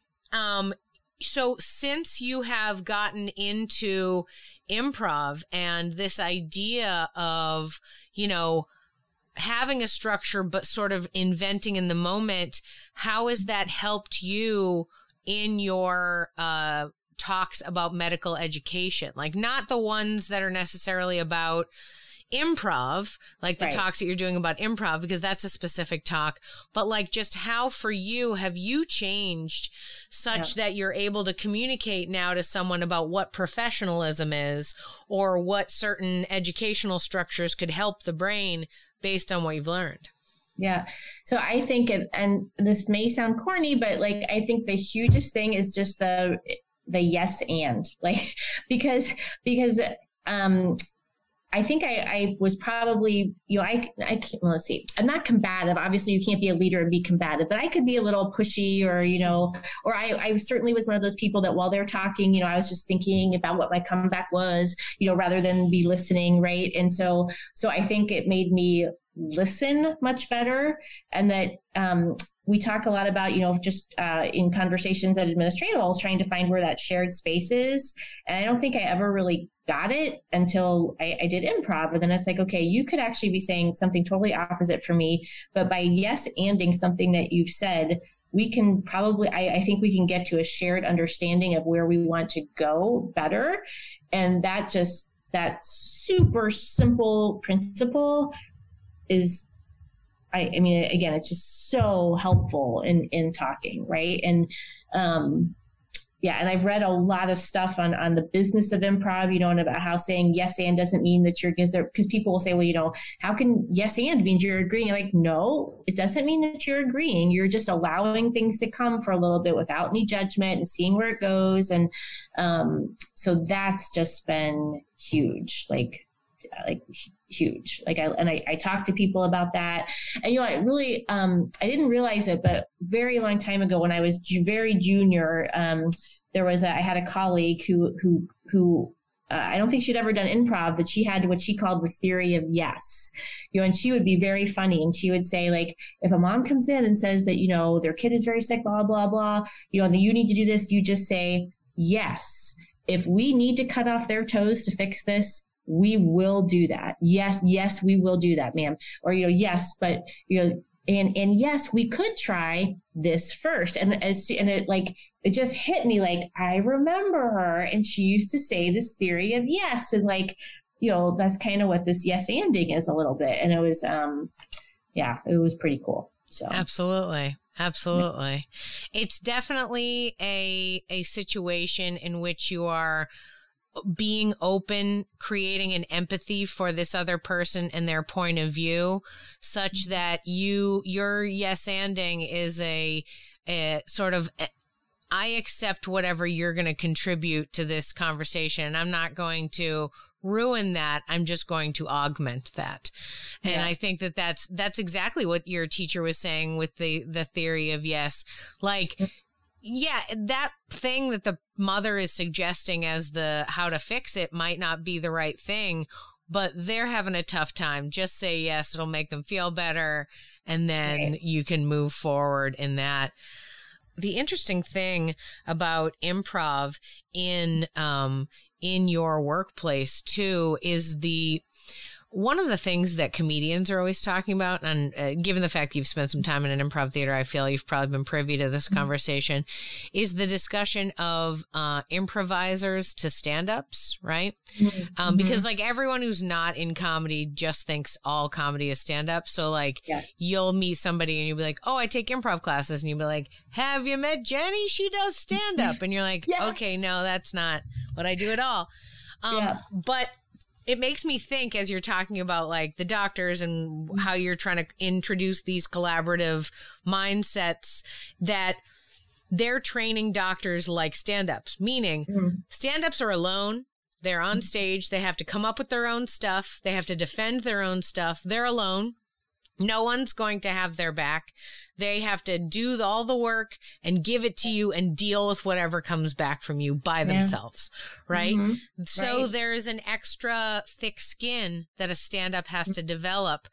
so since you have gotten into improv and this idea of, you know, having a structure, but sort of inventing in the moment, how has that helped you in your talks about medical education? Like, not the ones that are necessarily about improv, like the talks that you're doing about improv, because that's a specific talk, but like just how for you have you changed such that you're able to communicate now to someone about what professionalism is or what certain educational structures could help the brain based on what you've learned? Yeah. So I think, and this may sound corny, but like, I think the hugest thing is just the yes and, like, because I think I was probably, you know, I can't, let's see, I'm not combative. Obviously you can't be a leader and be combative, but I could be a little pushy, or, you know, or I certainly was one of those people that while they're talking, you know, I was just thinking about what my comeback was, you know, rather than be listening. Right. And so I think it made me listen much better. And that we talk a lot about, you know, just in conversations at administrative levels, trying to find where that shared space is. And I don't think I ever really got it until I did improv. And then it's like, okay, you could actually be saying something totally opposite for me, but by yes-anding something that you've said, we can probably, I think we can get to a shared understanding of where we want to go better. And that super simple principle is, I mean, again, it's just so helpful in talking, right? And and I've read a lot of stuff on the business of improv, you know, and about how saying yes and doesn't mean that you're, because people will say, well, you know, how can yes and means you're agreeing? Like, no, it doesn't mean that you're agreeing. You're just allowing things to come for a little bit without any judgment and seeing where it goes. And so that's just been huge, like huge. Like I talk to people about that, and you know, I really I didn't realize it, but very long time ago when I was very junior, I had a colleague who I don't think she'd ever done improv, but she had what she called the theory of yes, you know, and she would be very funny. And she would say, like, if a mom comes in and says that, you know, their kid is very sick, blah, blah, blah, you know, and you need to do this, you just say, yes, if we need to cut off their toes to fix this, we will do that. Yes, we will do that, ma'am. Or, you know, yes, but, you know, and yes, we could try this first. And it just hit me, like, I remember her, and she used to say this theory of yes. And like, you know, that's kind of what this yes anding is a little bit. And it was, it was pretty cool. So Absolutely. It's definitely a situation in which you are being open, creating an empathy for this other person and their point of view, such that your yes-anding is a sort of, I accept whatever you're going to contribute to this conversation, and I'm not going to ruin that. I'm just going to augment that. And I think that's exactly what your teacher was saying with the theory of yes. Like, yeah, that thing that the mother is suggesting as the how to fix it might not be the right thing, but they're having a tough time. Just say yes, it'll make them feel better, and then you can move forward in that. The interesting thing about improv in your workplace too is one of the things that comedians are always talking about, and given the fact that you've spent some time in an improv theater, I feel you've probably been privy to this conversation, is the discussion of improvisers to stand-ups, right? Because like everyone who's not in comedy just thinks all comedy is stand-up. So like you'll meet somebody and you'll be like, oh, I take improv classes. And you'll be like, have you met Jenny? She does stand-up. And you're like, okay, no, that's not what I do at all. But it makes me think, as you're talking about like the doctors and how you're trying to introduce these collaborative mindsets, that they're training doctors like stand-ups, meaning stand-ups are alone. They're on stage. They have to come up with their own stuff. They have to defend their own stuff. They're alone. No one's going to have their back. They have to do all the work and give it to you and deal with whatever comes back from you by themselves, right? So there is an extra thick skin that a stand-up has to develop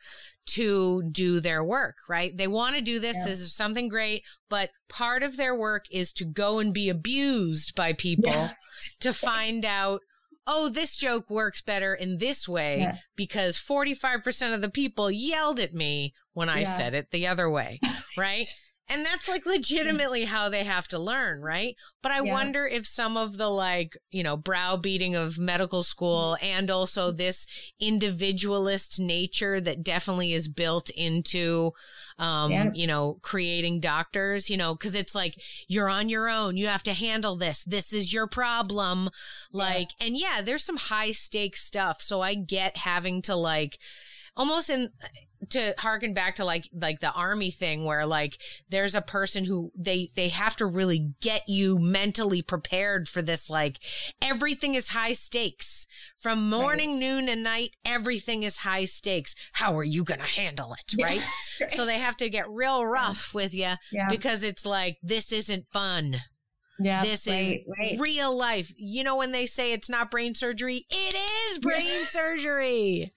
to do their work, right? They want to do this. This is something great, but part of their work is to go and be abused by people to find out, oh, this joke works better in this way because 45% of the people yelled at me when I said it the other way, right? And that's like legitimately how they have to learn, right? But I wonder if some of the like, you know, browbeating of medical school and also this individualist nature that definitely is built into, you know, creating doctors, you know, because it's like, you're on your own. You have to handle this. This is your problem. Like, and there's some high stakes stuff. So I get having to like, almost to harken back to like the army thing where like there's a person who they have to really get you mentally prepared for this. Like everything is high stakes from morning, noon and night. Everything is high stakes. How are you going to handle it? Right. So they have to get real rough with you because it's like, this isn't fun. Yeah, this is real life. You know, when they say it's not brain surgery, it is brain surgery.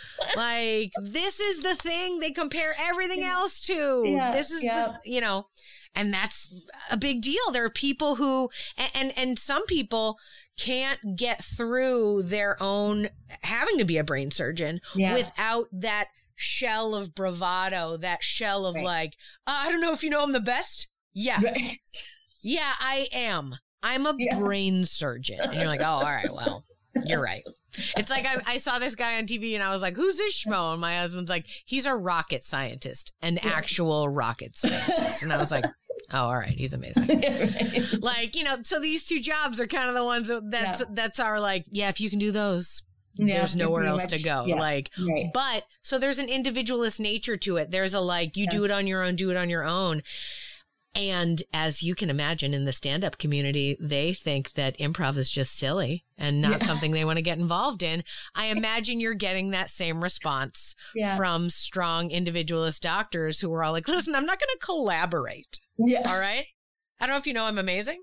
Like, this is the thing they compare everything else to. This is the, you know, and that's a big deal. There are people who, and some people can't get through their own having to be a brain surgeon without that shell of bravado, that shell of like, I don't know if you know I'm the best. Yeah. Yeah, I am. I'm a brain surgeon. And you're like, oh, all right, well. You're right. It's like I saw this guy on TV and I was like, who's this schmo? And my husband's like, he's a rocket scientist, an actual rocket scientist. And I was like, oh, all right. He's amazing. Like, you know, so these two jobs are kind of the ones that's our like, if you can do those, there's nowhere else to go. Like, but so there's an individualist nature to it. There's a like, you do it on your own, do it on your own. And as you can imagine in the stand-up community, they think that improv is just silly and not something they want to get involved in. I imagine you're getting that same response from strong individualist doctors who are all like, listen, I'm not going to collaborate. All right. I don't know if you know I'm amazing.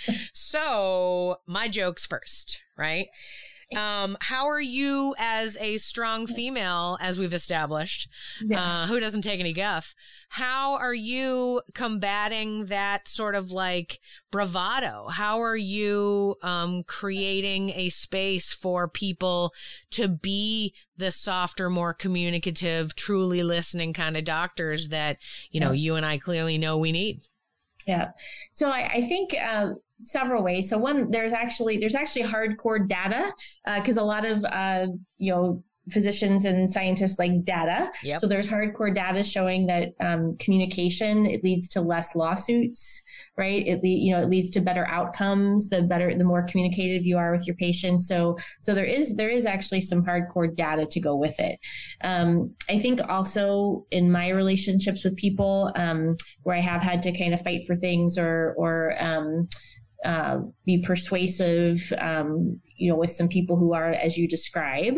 So my jokes first, right? How are you as a strong female, as we've established, who doesn't take any guff? How are you combating that sort of like bravado? How are you creating a space for people to be the softer, more communicative, truly listening kind of doctors that, you know, you and I clearly know we need? Yeah. So I think several ways. So one, there's actually hardcore data because a lot of, you know, physicians and scientists like data. So there's hardcore data showing that communication, it leads to less lawsuits, right? It leads to better outcomes, the more communicative you are with your patients. So there is actually some hardcore data to go with it. I think also in my relationships with people where I have had to kind of fight for things or be persuasive, you know, with some people who are, as you describe,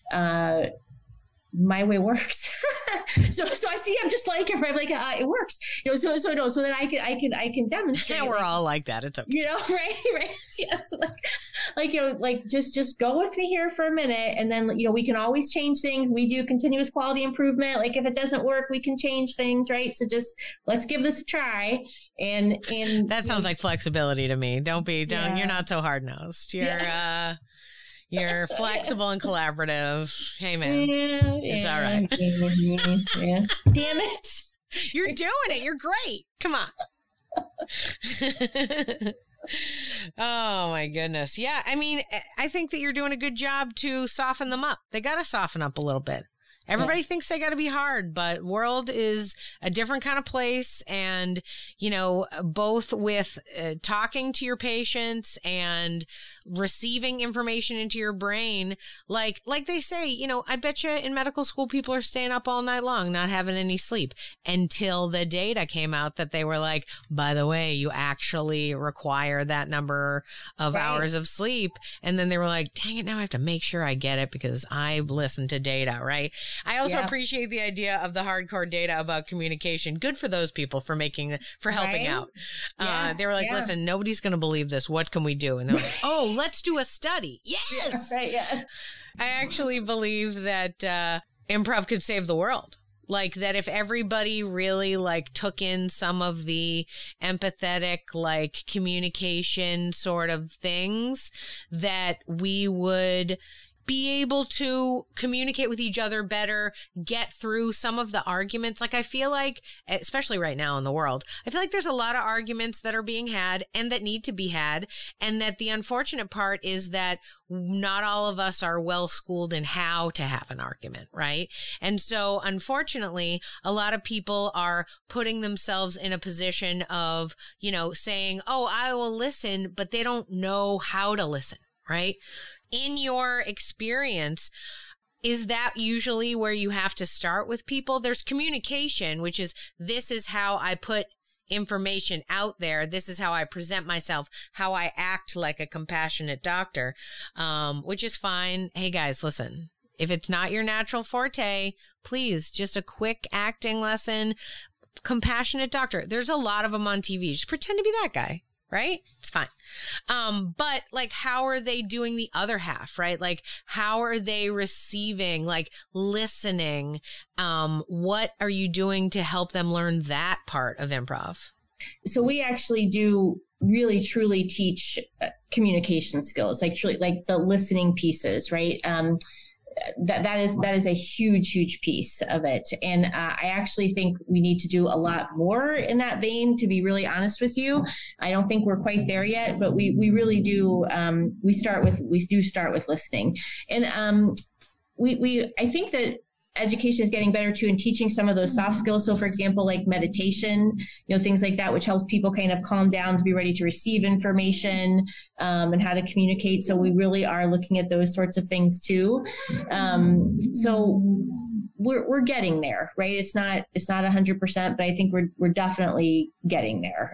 my way works. so I see, I'm just like, I'm like, it works, you know, so that I can demonstrate. Yeah, we're all like that. It's okay. You know, right. Yeah. So like, you know, like just go with me here for a minute. And then, you know, we can always change things. We do continuous quality improvement. Like if it doesn't work, we can change things. Right. So just, let's give this a try. And that sounds like flexibility to me. Don't you're not so hard nosed. You're flexible and collaborative. Hey, man. It's all right. Damn it. You're doing it. You're great. Come on. Oh, my goodness. Yeah. I mean, I think that you're doing a good job to soften them up. They got to soften up a little bit. Everybody thinks they got to be hard, but world is a different kind of place. And, you know, both with talking to your patients and receiving information into your brain, like they say, you know, I bet you in medical school, people are staying up all night long, not having any sleep until the data came out that they were like, by the way, you actually require that number of hours of sleep. And then they were like, dang it, now I have to make sure I get it because I listened to data, right? I also appreciate the idea of the hardcore data about communication. Good for those people for helping out. They were like, listen, nobody's going to believe this. What can we do? And they're like, oh, let's do a study. Yes. I actually believe that improv could save the world. Like that if everybody really like took in some of the empathetic, like communication sort of things, that we would be able to communicate with each other better, get through some of the arguments. Like I feel like, especially right now in the world, I feel like there's a lot of arguments that are being had and that need to be had. And that the unfortunate part is that not all of us are well schooled in how to have an argument, right? And so unfortunately, a lot of people are putting themselves in a position of, you know, saying, oh, I will listen, but they don't know how to listen, right? In your experience, is that usually where you have to start with people? There's communication, which is, this is how I put information out there. This is how I present myself, how I act like a compassionate doctor, which is fine. Hey guys, listen, if it's not your natural forte, please, just a quick acting lesson, compassionate doctor. There's a lot of them on TV. Just pretend to be that guy. Right? It's fine. But like, how are they doing the other half, right? Like, how are they receiving, like listening? What are you doing to help them learn that part of improv? So we actually do really truly teach communication skills, like truly, like the listening pieces, right? That is a huge piece of it. And I actually think we need to do a lot more in that vein, to be really honest with you. I don't think we're quite there yet, but we really do. We do start with listening. And I think that education is getting better too in teaching some of those soft skills. So for example, like meditation, you know, things like that, which helps people kind of calm down to be ready to receive information, and how to communicate. So we really are looking at those sorts of things too. So we're getting there, right? It's not 100%, but I think we're definitely getting there.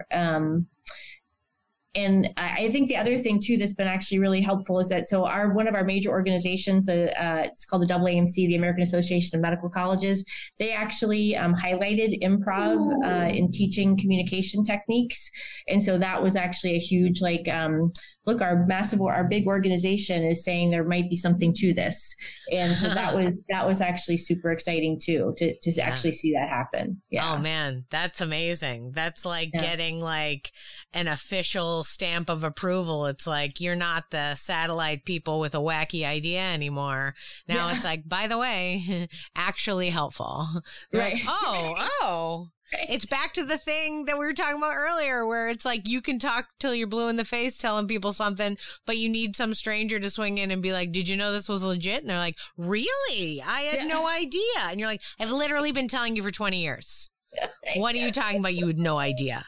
And I think the other thing too that's been actually really helpful is that one of our major organizations, it's called the AAMC, the American Association of Medical Colleges, they actually highlighted improv in teaching communication techniques. And so that was actually a huge, like, look, our big organization is saying there might be something to this. And so that was actually super exciting too, to actually see that happen. Yeah. Oh man, that's amazing. That's like getting like an official stamp of approval. It's like, you're not the satellite people with a wacky idea anymore. Now it's like, by the way, actually helpful. Right. Like, oh. Right. It's back to the thing that we were talking about earlier, where it's like you can talk till you're blue in the face telling people something, but you need some stranger to swing in and be like, did you know this was legit? And they're like, really? I had no idea. And you're like, I've literally been telling you for 20 years. What are you talking about? You had no idea.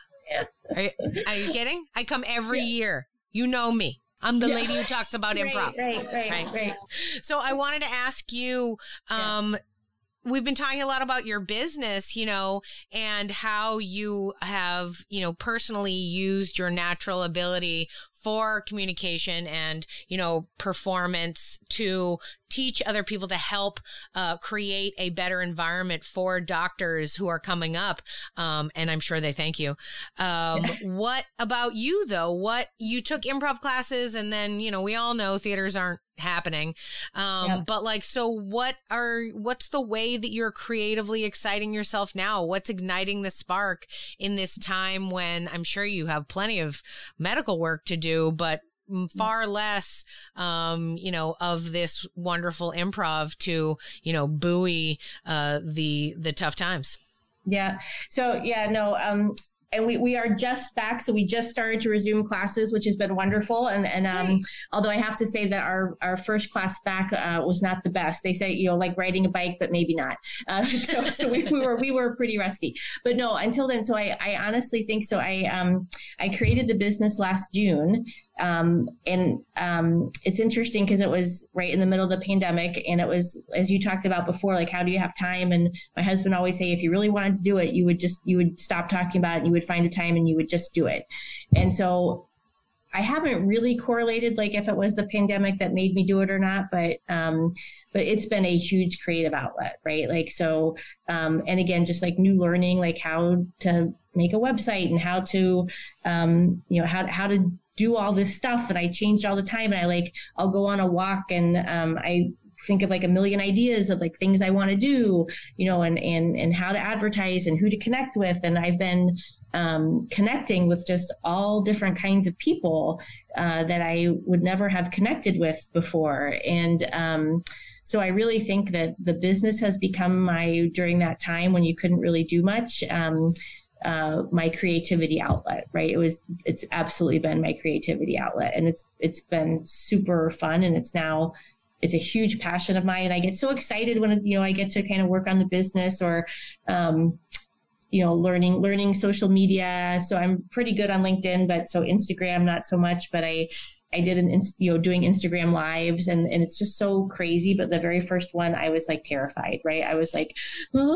Are you kidding? I come every year. You know me. I'm the lady who talks about improv. Right. So I wanted to ask you, we've been talking a lot about your business, you know, and how you have, you know, personally used your natural ability for communication and, you know, performance to teach other people to help create a better environment for doctors who are coming up. And I'm sure they thank you. What about you, though? You took improv classes and then, you know, we all know theaters aren't happening. But like, so what's the way that you're creatively exciting yourself now? What's igniting the spark in this time when I'm sure you have plenty of medical work to do, but far less, you know, of this wonderful improv to, you know, buoy the tough times. Yeah. So and we are just back. So we just started to resume classes, which has been wonderful. And although I have to say that our first class back was not the best. They say, you know, like riding a bike, but maybe not. So we were pretty rusty. But no, until then. So I honestly think so. I created the business last June. It's interesting because it was right in the middle of the pandemic, and it was, as you talked about before, like, how do you have time? And my husband always say, if you really wanted to do it, you would stop talking about it and you would find a time and you would just do it. And so I haven't really correlated, like, if it was the pandemic that made me do it or not, but it's been a huge creative outlet, right? Like, so, and again, just like new learning, like how to make a website and how to, you know, how to do all this stuff. And I changed all the time. And I'll go on a walk and I think of like a million ideas of like things I want to do, and how to advertise and who to connect with. And I've been connecting with just all different kinds of people that I would never have connected with before. And so I really think that the business has become during that time when you couldn't really do much, my creativity outlet, right? It's absolutely been my creativity outlet, and it's been super fun. And it's a huge passion of mine. And I get so excited when I get to kind of work on the business or, learning social media. So I'm pretty good on LinkedIn, but so Instagram, not so much, but I did doing Instagram lives, and it's just so crazy. But the very first one, I was like terrified, right? I was like, oh, I don't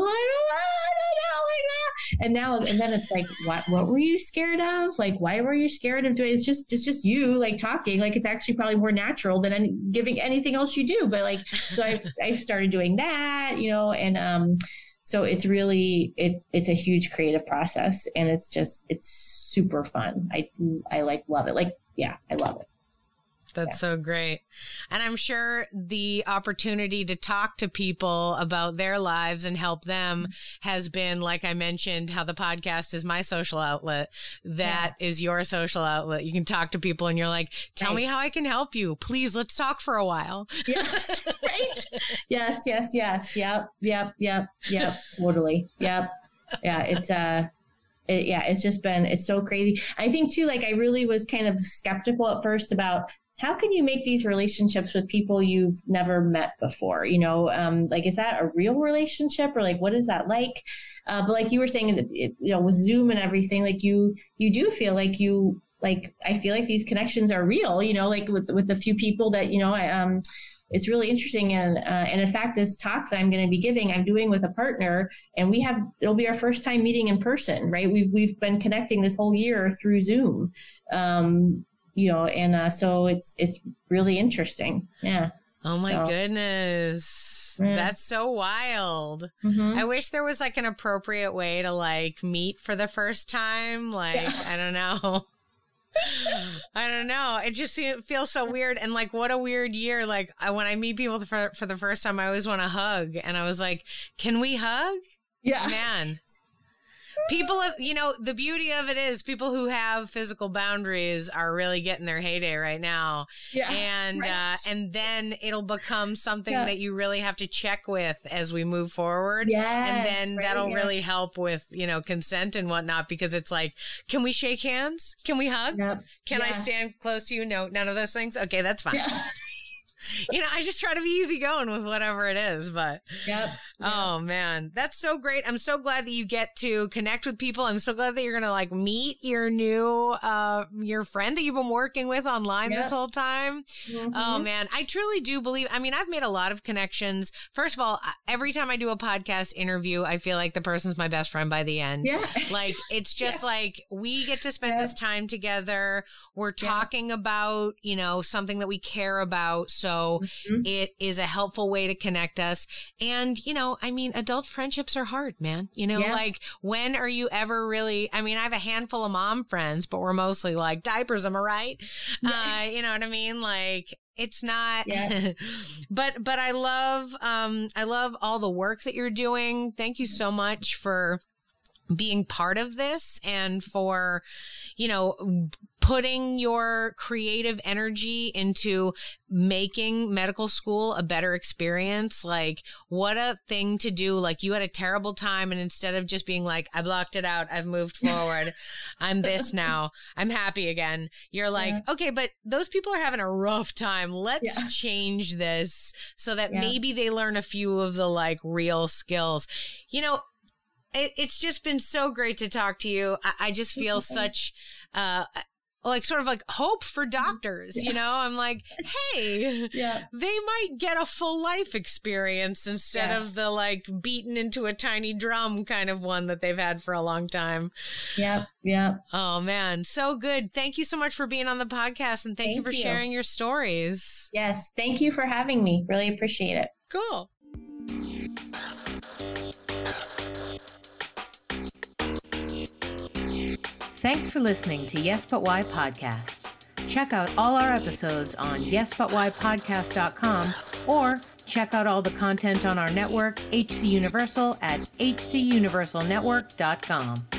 know. And then it's like, what were you scared of? Like, why were you scared of doing? It's just you like talking, like it's actually probably more natural than giving anything else you do. But like, so I've started doing that, and, so it's really, it's a huge creative process, and it's super fun. I like love it. Like, yeah, I love it. That's so great. And I'm sure the opportunity to talk to people about their lives and help them has been, like I mentioned, how the podcast is my social outlet. That is your social outlet. You can talk to people and you're like, tell me how I can help you. Please, let's talk for a while. Yes. Right. Yes. Yep. Totally. Yep. Yeah. It's so crazy. I think too, like I really was kind of skeptical at first about how can you make these relationships with people you've never met before? Like, is that a real relationship, or like, what is that like? But like you were saying, with Zoom and everything, like you do feel like I feel like these connections are real, like with a few people that, it's really interesting. And in fact, this talk that I'm going to be giving, I'm doing with a partner, and it'll be our first time meeting in person, right? We've been connecting this whole year through Zoom. So it's really interesting. Yeah. Oh my goodness. Yeah. That's so wild. Mm-hmm. I wish there was like an appropriate way to like meet for the first time. Like, I don't know. It just feels so weird. And like, what a weird year. Like when I meet people for the first time, I always want to hug. And I was like, can we hug? Yeah, man. People have, the beauty of it is people who have physical boundaries are really getting their heyday right now. Yeah. And then it'll become something that you really have to check with as we move forward. Yes, and then that'll really help with, consent and whatnot, because it's like, can we shake hands? Can we hug? Yep. Can I stand close to you? No, none of those things. Okay, that's fine. Yeah. I just try to be easygoing with whatever it is, but oh man, that's so great. I'm so glad that you get to connect with people. I'm so glad that you're going to like meet your new, your friend that you've been working with online this whole time. Mm-hmm. Oh man, I truly do believe, I've made a lot of connections. First of all, every time I do a podcast interview, I feel like the person's my best friend by the end. Yeah. Like, it's just like, we get to spend this time together. We're talking about, something that we care about. So it is a helpful way to connect us. And, adult friendships are hard, man. Like, when are you ever really, I have a handful of mom friends, but we're mostly like diapers, am I right? You know what I mean? Like, it's not, but I love all the work that you're doing. Thank you so much for being part of this and for, putting your creative energy into making medical school a better experience. Like, what a thing to do. Like, you had a terrible time, and instead of just being like, I blocked it out, I've moved forward, I'm this now, I'm happy again, you're like, okay, but those people are having a rough time. Let's change this so that maybe they learn a few of the like real skills. It's just been so great to talk to you. I just feel such, sort of like hope for doctors, I'm like, hey, they might get a full life experience instead of the like beaten into a tiny drum kind of one that they've had for a long time. Yeah. Oh man, so good. Thank you so much for being on the podcast, and thank you for sharing your stories. Yes. Thank you for having me. Really appreciate it. Cool. Thanks for listening to Yes But Why Podcast. Check out all our episodes on yesbutwhypodcast.com or Check out all the content on our network, HC Universal, at hcuniversalnetwork.com.